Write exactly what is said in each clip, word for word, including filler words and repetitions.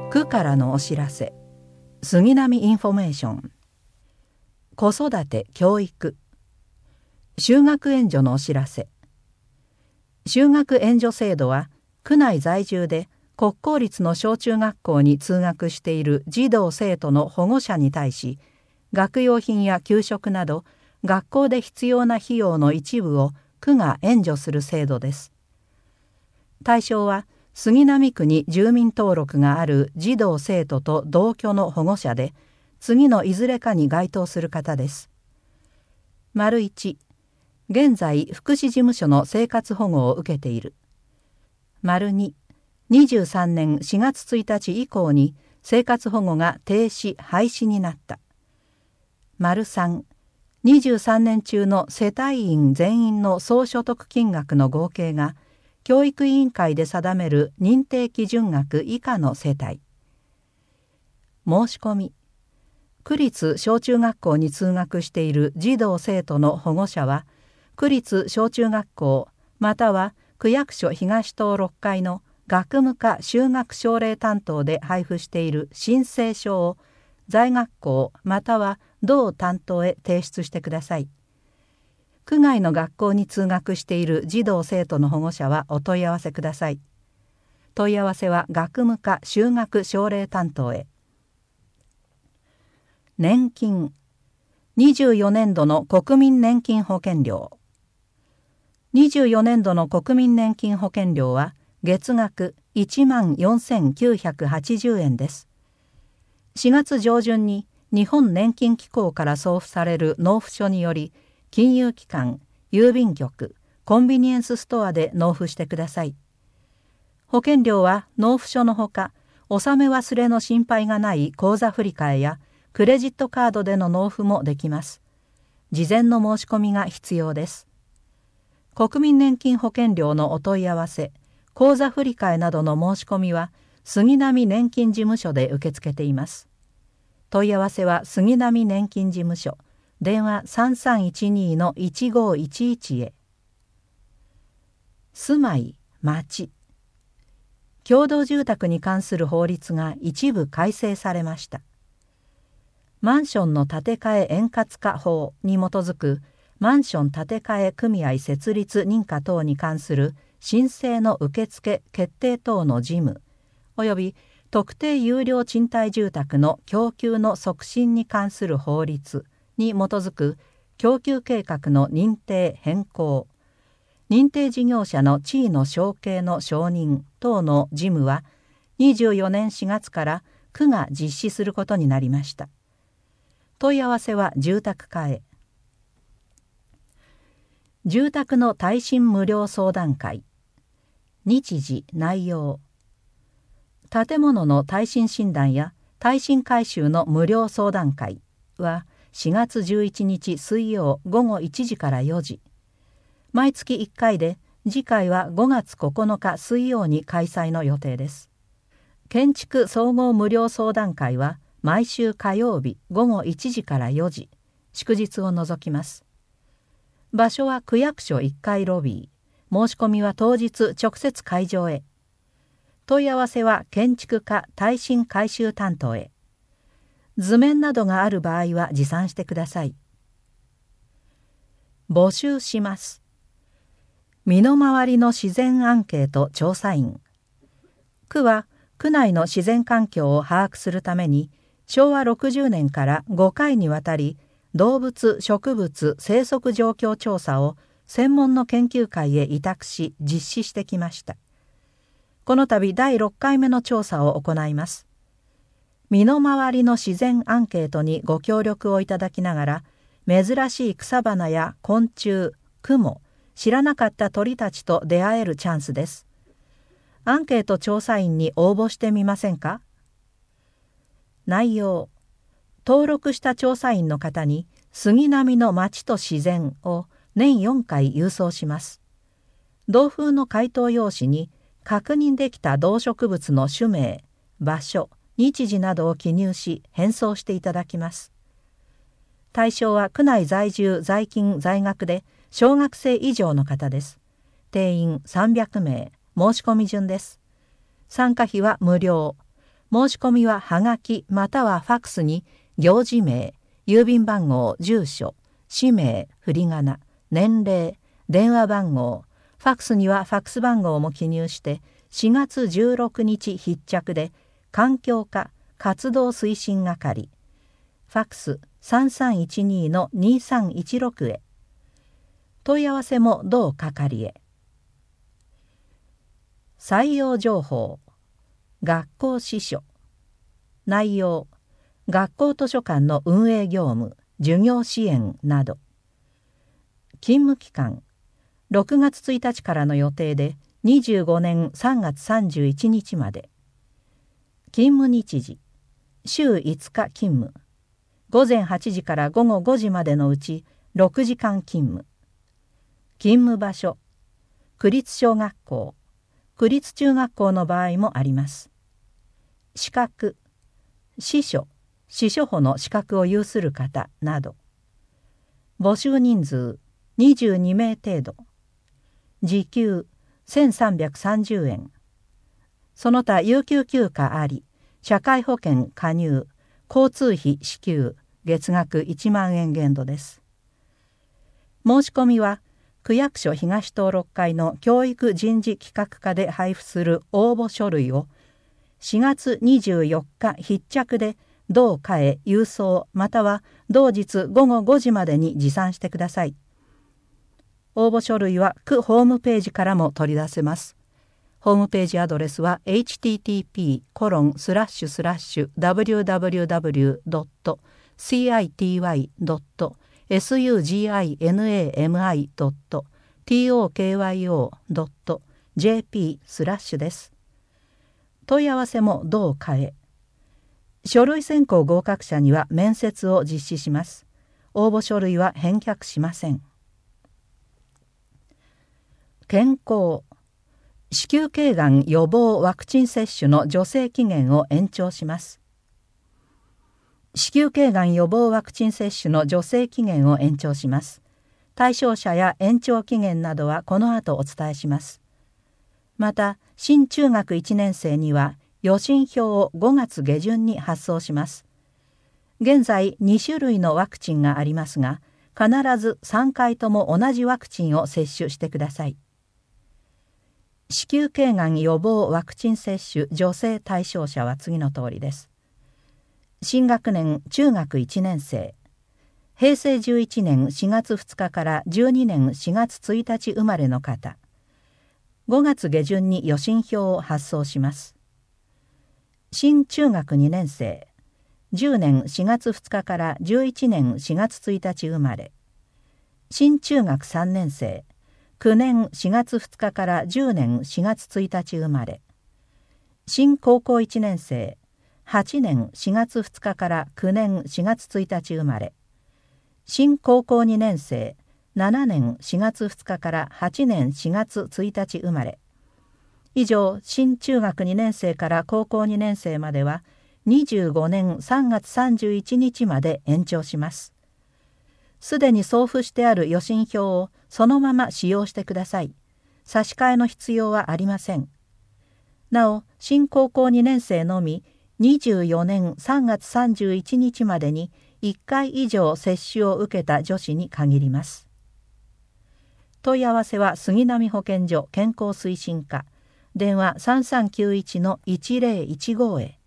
区からのお知らせ。杉並インフォメーション。子育て教育。就学援助のお知らせ。就学援助制度は区内在住で国公立の小中学校に通学している児童生徒の保護者に対し、学用品や給食など学校で必要な費用の一部を区が援助する制度です。対象は杉並区に住民登録がある児童生徒と同居の保護者で、次のいずれかに該当する方です。丸いち、現在福祉事務所の生活保護を受けている。丸に、にじゅうさんねんしがつついたち以降に生活保護が停止・廃止になった。丸さん、にじゅうさんねん中の世帯員全員の総所得金額の合計が教育委員会で定める認定基準額以下の世帯。申し込み。区立小中学校に通学している児童生徒の保護者は、区立小中学校または区役所東棟ろっかいの学務課就学奨励担当で配布している申請書を在学校または同担当へ提出してください。区外の学校に通学している児童生徒の保護者はお問い合わせください。問い合わせは学務課就学奨励担当へ。年金。にじゅうよねんどの国民年金保険料。にじゅうよねんどの国民年金保険料は月額いちまんよんせんきゅうひゃくはちじゅうえんです。しがつ上旬に日本年金機構から送付される納付書により、金融機関、郵便局、コンビニエンスストアで納付してください。保険料は納付書のほか、納め忘れの心配がない口座振替やクレジットカードでの納付もできます。事前の申し込みが必要です。国民年金保険料のお問い合わせ、口座振替などの申し込みは杉並年金事務所で受け付けています。問い合わせは杉並年金事務所。電話 さんさんいちに のいちごいちいち へ。住まい、町。共同住宅に関する法律が一部改正されました。マンションの建て替え円滑化法に基づくマンション建て替え組合設立認可等に関する申請の受付決定等の事務及び特定有料賃貸住宅の供給の促進に関する法律に基づく供給計画の認定変更、認定事業者の地位の承継の承認等の事務はにじゅうよねんしがつから区が実施することになりました。問い合わせは住宅課へ。住宅の耐震無料相談会。日時、内容。建物の耐震診断や耐震改修の無料相談会はしがつじゅういちにち水曜ごごいちじからよじ。毎月いっかいで、次回はごがつここのか水曜に開催の予定です。建築総合無料相談会は毎週火曜日ごごいちじからよじ、祝日を除きます。場所は区役所いっかいロビー。申し込みは当日直接会場へ。問い合わせは建築課耐震改修担当へ。図面などがある場合は持参してください。募集します。身の回りの自然アンケート調査員。区は区内の自然環境を把握するためにしょうわろくじゅうねんからごかいにわたり動物・植物生息状況調査を専門の研究会へ委託し実施してきました。この度だいろっかいめの調査を行います。身の回りの自然アンケートにご協力をいただきながら、珍しい草花や昆虫、雲、知らなかった鳥たちと出会えるチャンスです。アンケート調査員に応募してみませんか？内容。登録した調査員の方に杉並の街と自然を年よんかい郵送します。同封の回答用紙に確認できた動植物の種名、場所、日時などを記入し返送していただきます。対象は区内在住在勤在学で小学生以上の方です。定員さんびゃくめい、申し込み順です。参加費は無料。 申し込みははがきまたはファックスに行事名、郵便番号、住所、氏名、振り仮名、年齢、電話番号、ファックスにはファックス番号も記入してしがつじゅうろくにち必着で環境課活動推進係、ファックスさんさんいちにのにさんいちろくへ。問い合わせも同係へ。採用情報、学校司書、内容、学校図書館の運営業務、授業支援など。勤務期間、ろくがつついたちからの予定でにじゅうごねんさんがつさんじゅういちにちまで。勤務日時、週いつか勤務。午前はちじから午後ごじまでのうちろくじかん勤務。勤務場所、区立小学校、区立中学校の場合もあります。資格、司書、司書補の資格を有する方など。募集人数にじゅうにめい程度。時給せんさんびゃくさんじゅうえん。その他有給休暇あり、社会保険加入、交通費支給、月額いちまんえん限度です。申し込みは区役所東登録会の教育人事企画課で配布する応募書類をしがつにじゅうよっか必着で同課へ郵送または同日ごごごじまでに持参してください。応募書類は区ホームページからも取り出せます。ホームページアドレスは エイチティーティーピーコロンスラッシュスラッシュダブリューダブリューダブリュードットシーアイティーワイドットエスユージーアイエヌエーエムアイドットティーオーケーワイオードットジェーピースラッシュです。問い合わせも同課へ。書類選考合格者には面接を実施します。応募書類は返却しません。健康、子宮頸がん予防ワクチン接種の助成期限を延長します。子宮頸がん予防ワクチン接種の助成期限を延長します。対象者や延長期限などはこの後お伝えします。また、新中学いちねん生には予診票をごがつげじゅんに発送します。現在にしゅるいのワクチンがありますが、必ずさんかいとも同じワクチンを接種してください。子宮頸がん予防ワクチン接種助成対象者は次の通りです。新学年中学いちねん生、へいせいじゅういちねんしがつふつかからじゅうにねんしがつついたち生まれの方、ごがつげじゅんに予診票を発送します。新中学にねん生、じゅうねんしがつふつかからじゅういちねんしがつついたち生まれ、新中学さんねん生、きゅうねんしがつふつかからじゅうねんしがつついたち生まれ、新高校いちねん生、はちねんしがつふつかからきゅうねんしがつついたち生まれ、新高校にねん生、ななねんしがつふつかからはちねんしがつついたち生まれ。以上、新中学にねん生から高校にねん生まではにじゅうごねんさんがつさんじゅういちにちまで延長します。すでに送付してある予診票をそのまま使用してください。差し替えの必要はありません。なお、新高校にねん生のみにじゅうよねんさんがつさんじゅういちにちまでにいっかい以上接種を受けた女子に限ります。問い合わせは杉並保健所健康推進課、電話 さんさんきゅういちのいちぜろいちご へ。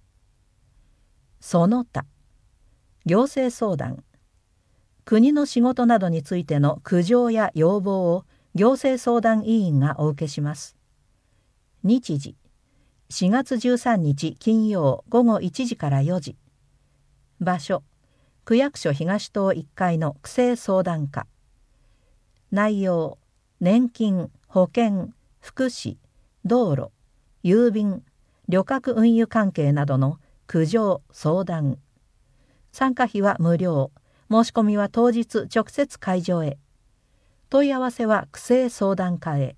その他、行政相談、国の仕事などについての苦情や要望を行政相談委員がお受けします。日時、しがつじゅうさんにち金曜ごごいちじからよじ。場所、区役所東棟いっかいの区政相談課。内容、年金、保険、福祉、道路、郵便、旅客運輸関係などの苦情相談。参加費は無料。申し込みは当日直接会場へ。問い合わせは区政相談課へ。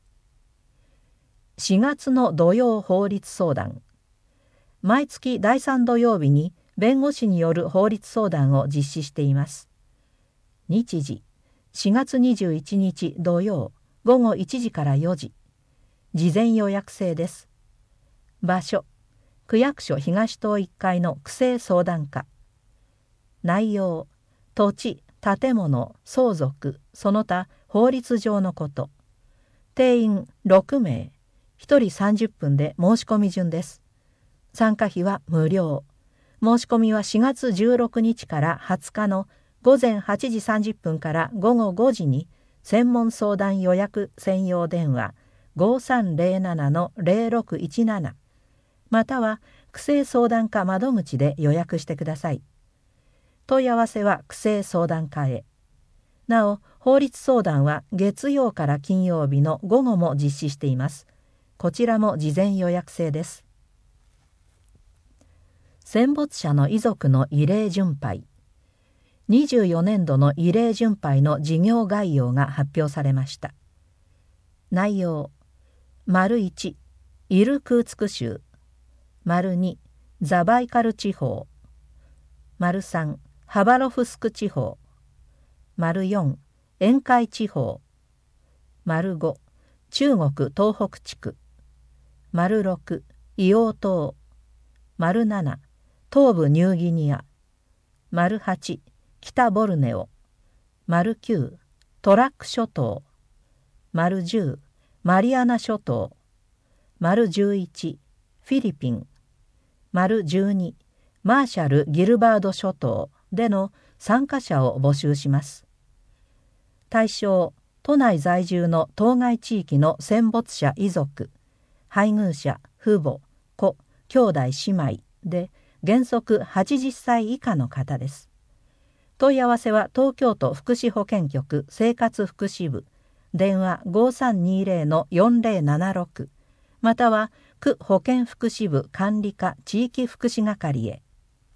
しがつの土曜法律相談。毎月だいさん土曜日に弁護士による法律相談を実施しています。日時、しがつにじゅういちにち土曜ごごいちじからよじ。事前予約制です。場所、 区役所東棟いっかいの区政相談課。内容、土地、建物、相続、その他法律上のこと。定員ろくめい、ひとりさんじゅっぷんで申し込み順です。参加費は無料。申し込みはしがつじゅうろくにちからはつかのごぜんはちじさんじゅっぷんからごごごじに専門相談予約専用電話 ごさんぜろななのぜろろくいちなな または区政相談課窓口で予約してください。問い合わせは区政相談課へ。なお、法律相談は月曜から金曜日の午後も実施しています。こちらも事前予約制です。戦没者の遺族の慰霊巡拝。にじゅうよねんどの慰霊巡拝の事業概要が発表されました。内容、丸いち、イルクーツク州、丸に、ザバイカル地方、丸さん、ハバロフスク地方、丸よん、沿海地方、丸ご、中国東北地区、丸ろく、硫黄島、丸なな、東部ニューギニア、丸はち、北ボルネオ、丸きゅう、トラック諸島、丸じゅう、マリアナ諸島、丸じゅういち、フィリピン、丸じゅうに、マーシャル・ギルバード諸島での参加者を募集します。対象、都内在住の当該地域の戦没者遺族、配偶者、父母、子、兄弟姉妹で原則はちじゅっさい以下の方です。問い合わせは東京都福祉保健局生活福祉部、電話 ごさんにぜろのよんぜろななろく または区保健福祉部管理課地域福祉係へ。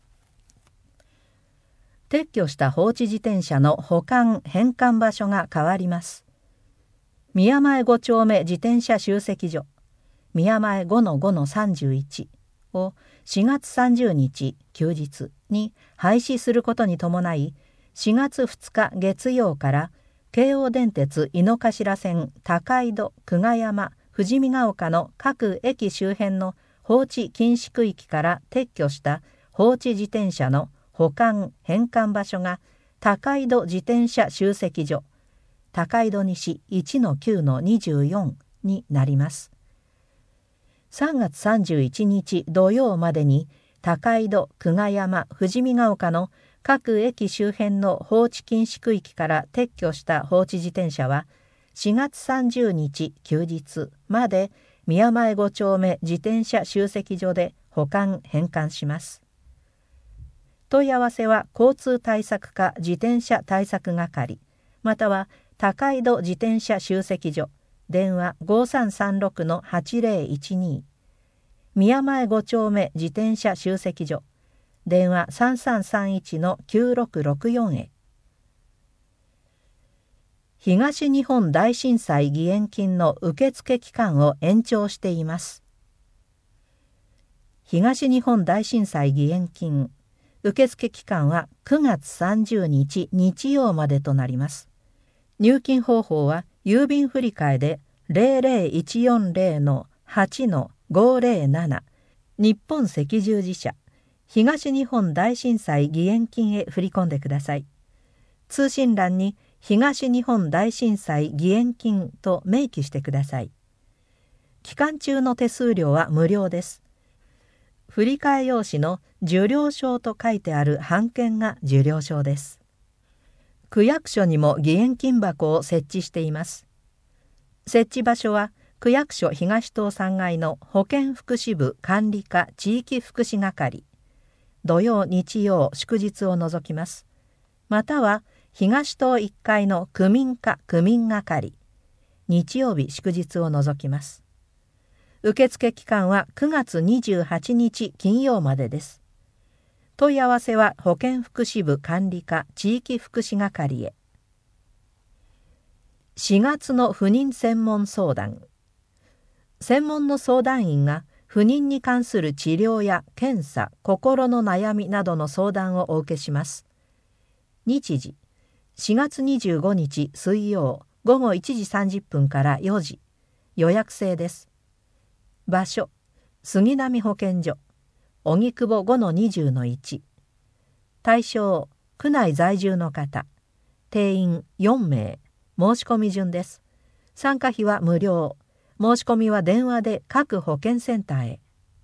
撤去した放置自転車の保管返還場所が変わります。宮前ご丁目自転車集積所宮前 ごのごのさんじゅういち をしがつさんじゅうにち休日に廃止することに伴い、しがつふつか月曜から京王電鉄井の頭線高井戸久我山富士見ヶ丘の各駅周辺の放置禁止区域から撤去した放置自転車の保管返還場所が高井戸自転車集積所高井戸西 いちのきゅうのにじゅうよん になります。さんがつさんじゅういちにち土曜までに高井戸久我山富士見ヶ丘の各駅周辺の放置禁止区域から撤去した放置自転車はしがつさんじゅうにち休日まで宮前ご丁目自転車集積所で保管返還します。問い合わせは交通対策課自転車対策係または高井戸自転車集積所電話 ごさんさんろくのはちぜろいちに 宮前ご丁目自転車集積所電話さんさんさんいちのきゅうろくろくよんへ。東日本大震災義援金の受付期間を延長しています。東日本大震災義援金受付期間はくがつさんじゅうにち日曜までとなります。入金方法は郵便振替で ぜろぜろいちよんぜろのはちのごぜろなな 日本赤十字社東日本大震災義援金へ振り込んでください。通信欄に東日本大震災義援金と明記してください。期間中の手数料は無料です。振替用紙の受領証と書いてある半券が受領証です。区役所にも義援金箱を設置しています。設置場所は区役所東棟さんがいの保健福祉部管理課地域福祉係、土曜日曜祝日を除きます。または東棟いっかいの区民課区民係、日曜日祝日を除きます。受付期間はくがつにじゅうはちにち金曜までです。問い合わせは保健福祉部管理課地域福祉係へ。しがつの不妊専門相談。専門の相談員が不妊に関する治療や検査、心の悩みなどの相談をお受けします。日時、しがつにじゅうごにち水曜ごごいちじさんじゅっぷんからよじ、予約制です。場所、杉並保健所、 荻窪 ごのにじゅうのいち。対象、区内在住の方。定員よんめい。申し込み順です。参加費は無料。申し込みは電話で各保健センターへ。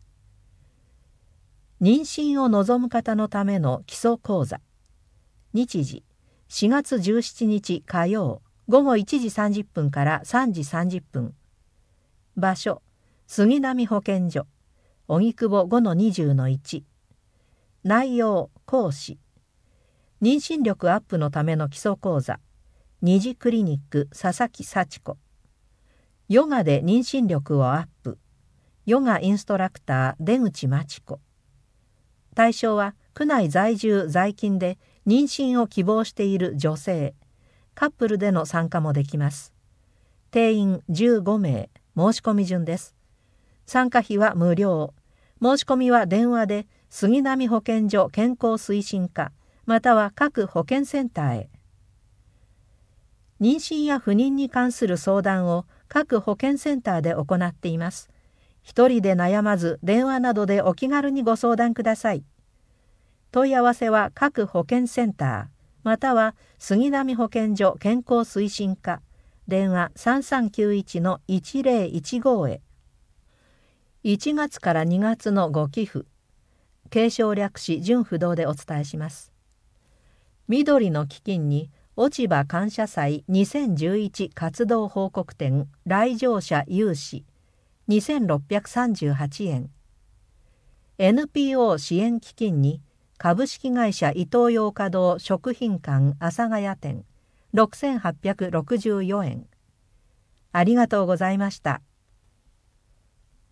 妊娠を望む方のための基礎講座。日時、しがつじゅうしちにち火曜、ごごいちじさんじゅっぷんからさんじさんじゅっぷん。場所、杉並保健所、荻窪 ごのにじゅうのいち。内容、講師。妊娠力アップのための基礎講座。二次クリニック佐々木幸子。ヨガで妊娠力をアップ。ヨガインストラクター出口真知子。対象は区内在住在勤で妊娠を希望している女性。カップルでの参加もできます。定員じゅうごめい。申し込み順です。参加費は無料。申し込みは電話で杉並保健所健康推進課または各保健センターへ。妊娠や不妊に関する相談を各保健センターで行っています。一人で悩まず電話などでお気軽にご相談ください。問い合わせは各保健センターまたは杉並保健所健康推進課電話 さんさんきゅういちのいちぜろいちご へ。いちがつからにがつのご寄付。継承略史純不動でお伝えします。緑の基金に落ち葉感謝祭にせんじゅういち活動報告展来場者有志にせんろっぴゃくさんじゅうはちえん。エヌピーオー 支援基金に株式会社イトーヨーカドー食品館阿佐ヶ谷店ろくせんはっぴゃくろくじゅうよえん。ありがとうございました。